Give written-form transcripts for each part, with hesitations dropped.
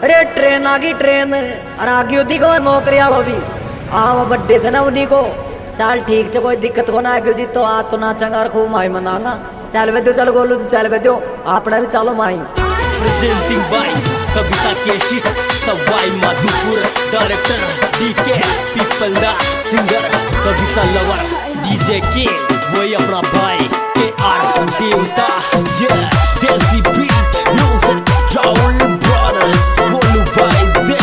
अरे ट्रेन आ गई ट्रेन। अरे आ गई को नौकरी वालों भी आओ बड्डे से ना उन्हीं को। चल ठीक है कोई दिक्कत को ना आगे जी तो आ तो नाचेंगा खूब माई मनाना। चल बे दो चल गोलू तो चल बे दो अपना भी चलो माई। प्रेजेंटिंग बाय कविता केशित सवाई माधोपुर डायरेक्टर डीके पीपल दा सिंगर कविता लवर डीजे के वही अपना भाई के आर देवता desi beat music Rahul brothers Golu भाई दे।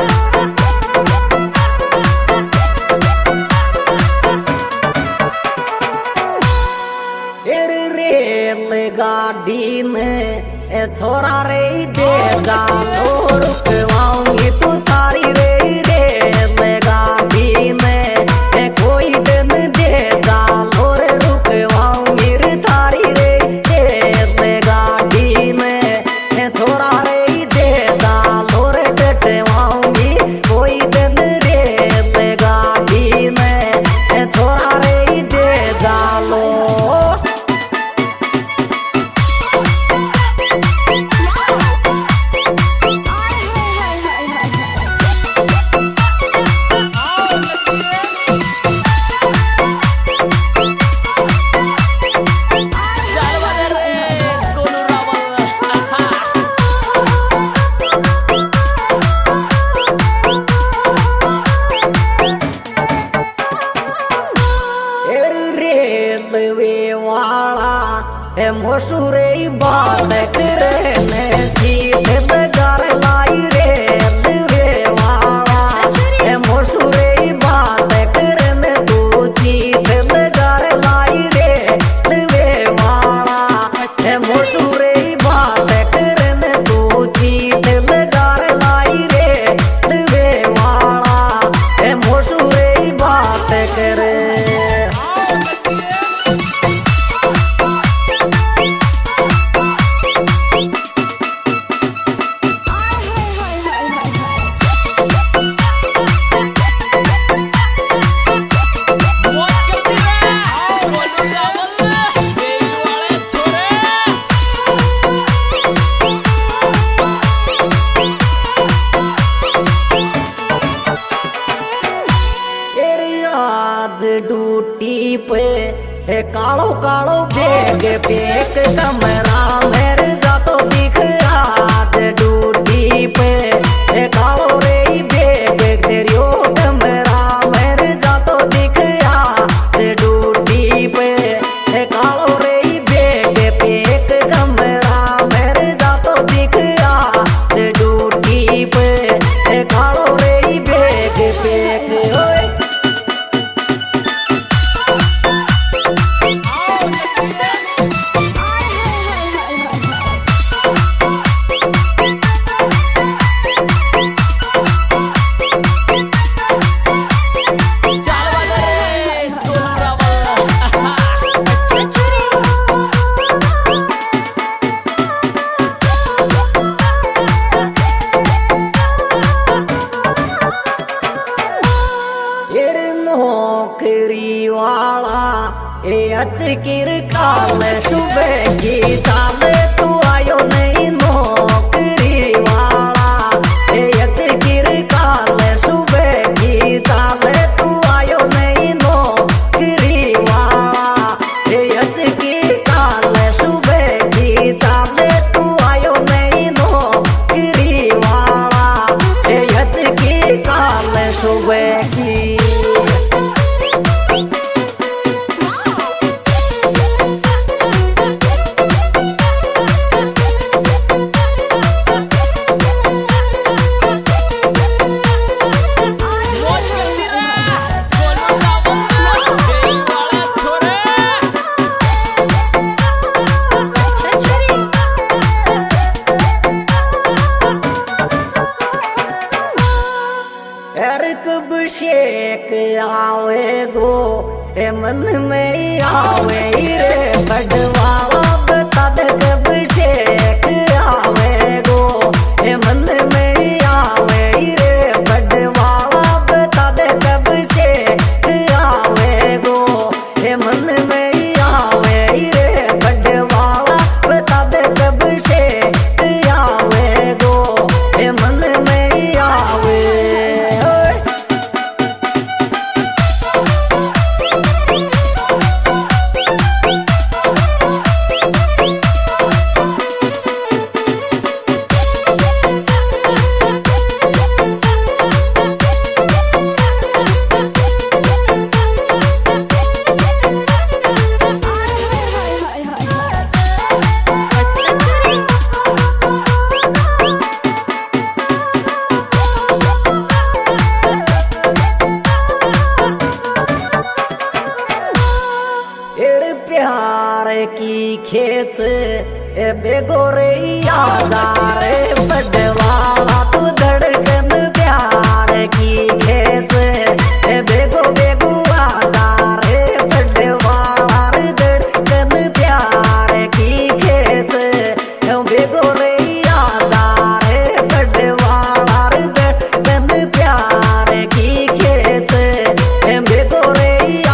गाड़ी में छोरा रे दे जानो रुकवाऊंगी तू तारी रे गाड़ी में कोई दिन दे जानो रे रुकवाऊंगी रे तारी रे गाड़ी में छोरा रे दे जानो रे डटवाऊंगी कोई दिन रे गाड़ी में छोरा रे दे जालो। मशहूरे बालक रहने जीत बजार लाई रे वाला मशहूरे बालक रहने तू जीत बजार लाई रे वाला मशहूरे बालक रहने तू जीत बजार लाई रे वाला मशहूरे बालक रे। ड्यूटी पे कालो कालो बेग पेक कमरा मेरे जा तो दिख आज ड्यूटी पे कालो रे बेग तेरियो कमरा मेरे जा तो दिख आज ड्यूटी पे कालो रे बेग पेक कमरा मेरे जा तो दिख आज ड्यूटी पे कालो रे बेग पेक नौकरी वाला अचकिर काल सुबह की चाले तू आयो नहीं नौकरी वाला अचकिर काल सुबह की चाले तू आयो नहीं नौकरी वाला अचकिर काल सुबह की चाले तू आयो नहीं नौकरी वाला अचकिर काल सुबह की। शेक आवे गो मन में आवे रे बड़वाला बता दे कब शेक आवे गो मन में आवे रे बड़वाला बता दे कब शेक आवे गो मन में आवे रे बड़वाला बता दे कब शेक आवे गो मन बेगो रे यादार बड़वाला तू धड़कन प्यार की खेत बेगो बेगो आदार बड़वाला धड़कन प्यार की खेत बेगो रे यादार बड़वाला धड़कन प्यार की खेत बेगो रे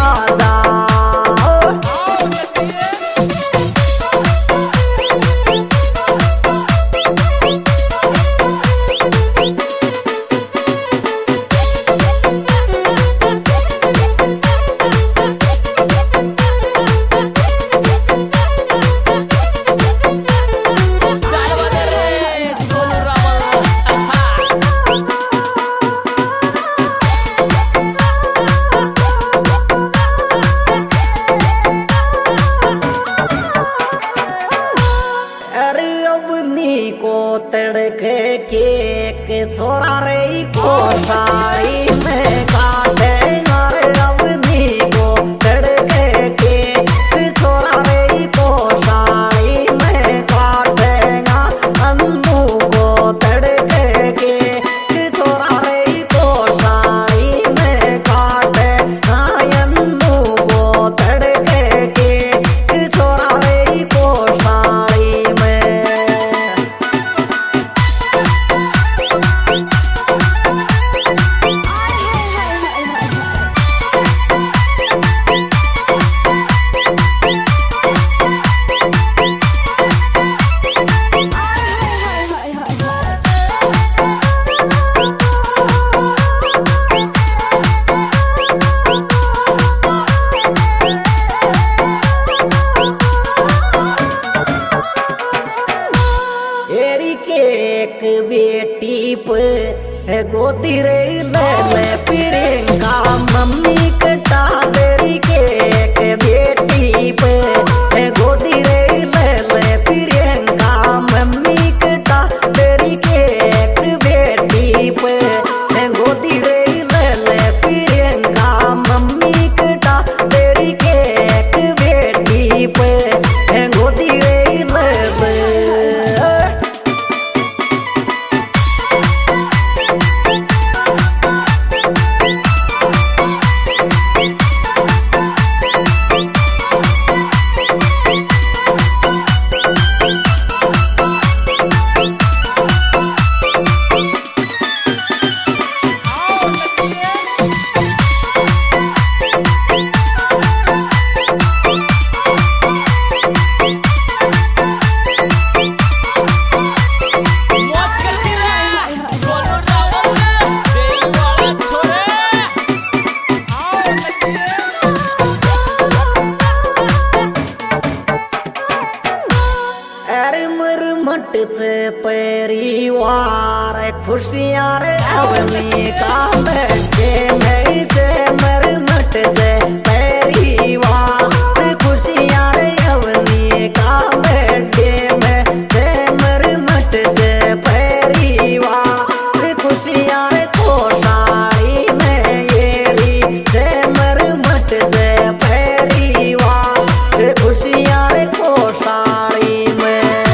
को तड़के के छोरा रे को साड़ी में काटे मारे अवनी को तड़के के छोरा रे को साड़ी में काटेगा अम्मू को तड़के के छोरा रे को साड़ी में काटे अम्मू को तड़के के छोरा रे को साड़ी में एक बेटी पे गोदी रे ले प्रियंका मम्मी कटा देरी के एक बेटी पे गोदी रे ले प्रियंका मम्मी कटा देरी के एक बेटी पे गोदी रे ले प्रियंका मम्मी कटा देरी के एक बेटी पे गोदी रे मट से परिवार खुशियां रे अवनी का बैठे नहीं से मर मट से परिवार खुशियां रे अवनी का बैठे में से मर मट से परिवार खुशियां रे कोठारी में येरी से मर मट से परिवार खुशियां रे कोठारी में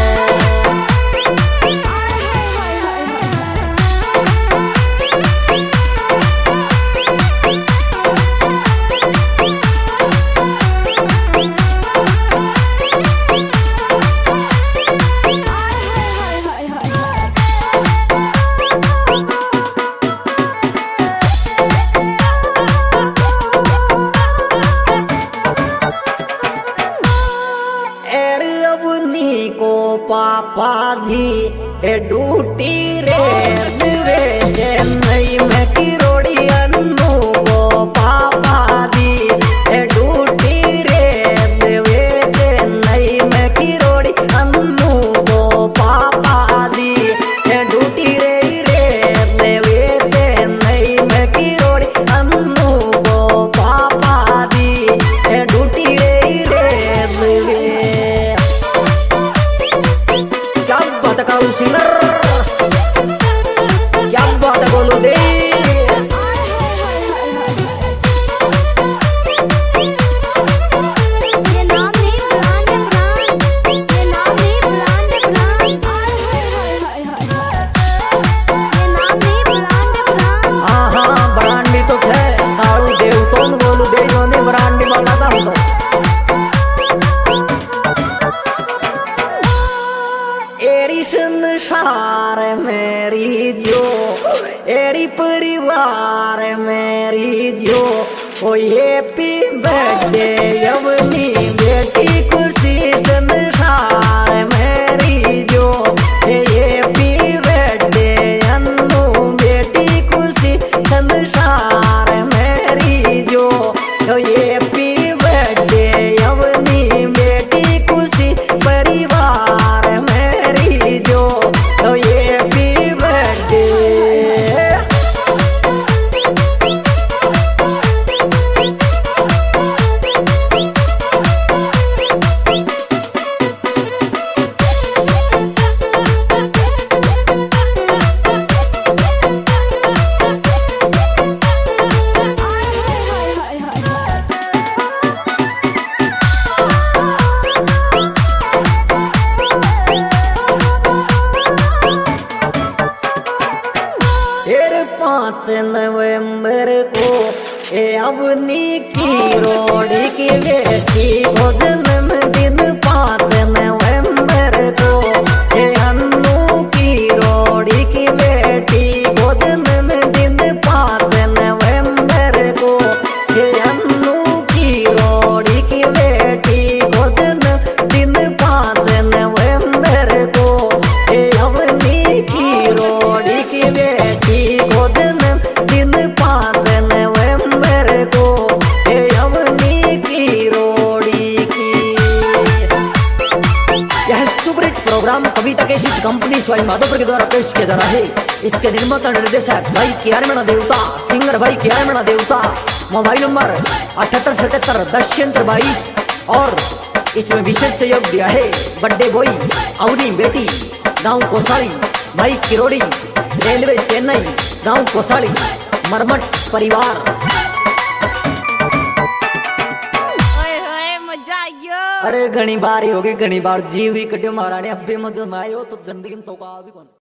को पापा जी ड्यूटी रे वे चेन्नई में किरोड़ी अन्नू को पापा जी ड्यूटी रे वे चेन्नई में किरोड़ी अन्नू को पापा जी ड्यूटी रे वे चेन्नई में किरोड़ी अन्नू को पापा जी ड्यूटी रे सिंगर क्या बात है बोलो दे ये नाम नहीं संसार मेरी जो एरी परिवार मेरी जो ओ हैप्पी बर्थडे यवनी बेटी खुशी संसार मेरी जो हैप्पी बर्थडे अन्नू बेटी खुशी संसार मेरी जो हैप्पी बर्थडे यवनी बेटी खुशी परिवार मेरी जो हैप्पी बर्थडे। पाँच नवंबर को अवनी की रोड़ी की बेटी को जन्मदिन 5 नवंबर को अन्नू की रोड़ी की बेटी को जन्मदिन 5 नवंबर को अन्नू की रोड़ी की बेटी को जन्मदिन 5 नवंबर को अवनी की रोड़ी की बेटी को दिन 5 नवंबर को यवनी की रोड़ी की। यह सुपरहिट प्रोग्राम कविता के शीट कंपनी स्वाई माधोपुर के द्वारा पेश किया जा रहा है। इसके निर्माता निर्देशक भाई कियारमणा देवता, सिंगर भाई कियारमणा देवता। मोबाइल नंबर 78771022 और इसमें विशेष सहयोग दिया है बर्थडे बॉय अवनी बेटी गाँव कोसाड़ी भाई किरोड़ी रेलवे चेन्नई गाँव कोसाड़ी मरमट परिवार। मजा आयो। अरे घनी बार होगी घनी बार जीव ही कटियो महाराणी अब भी मजा ना आयो तो जिंदगी में तो का भी कौन।